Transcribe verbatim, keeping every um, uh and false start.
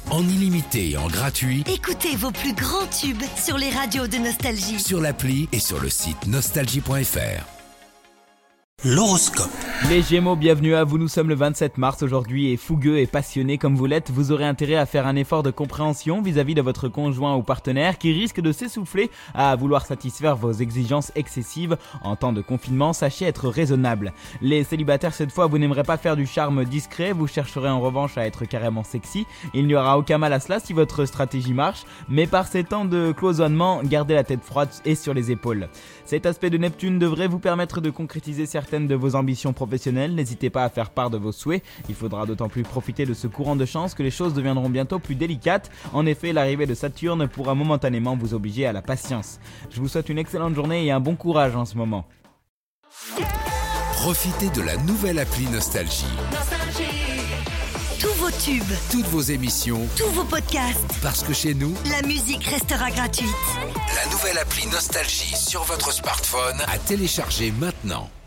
en illimité et en gratuit. Écoutez vos plus grands tubes sur les radios de Nostalgie. Sur l'appli et sur le site nostalgie point f r. L'horoscope. Les Gémeaux, bienvenue à vous, nous sommes le vingt-sept mars aujourd'hui et fougueux et passionné comme vous l'êtes, vous aurez intérêt à faire un effort de compréhension vis-à-vis de votre conjoint ou partenaire qui risque de s'essouffler à vouloir satisfaire vos exigences excessives. En temps de confinement, sachez être raisonnable. Les célibataires, cette fois, vous n'aimerez pas faire du charme discret, vous chercherez en revanche à être carrément sexy. Il n'y aura aucun mal à cela si votre stratégie marche, mais par ces temps de cloisonnement, gardez la tête froide et sur les épaules. Cet aspect de Neptune devrait vous permettre de concrétiser certaines de vos ambitions professionnelles, n'hésitez pas à faire part de vos souhaits, il faudra d'autant plus profiter de ce courant de chance que les choses deviendront bientôt plus délicates. En effet, l'arrivée de Saturne pourra momentanément vous obliger à la patience. Je vous souhaite une excellente journée et un bon courage en ce moment. Profitez de la nouvelle appli Nostalgie. Tous vos tubes, Toutes vos émissions, tous vos podcasts, parce que chez nous, la musique restera gratuite. la nouvelle appli Nostalgie sur votre smartphone à télécharger maintenant.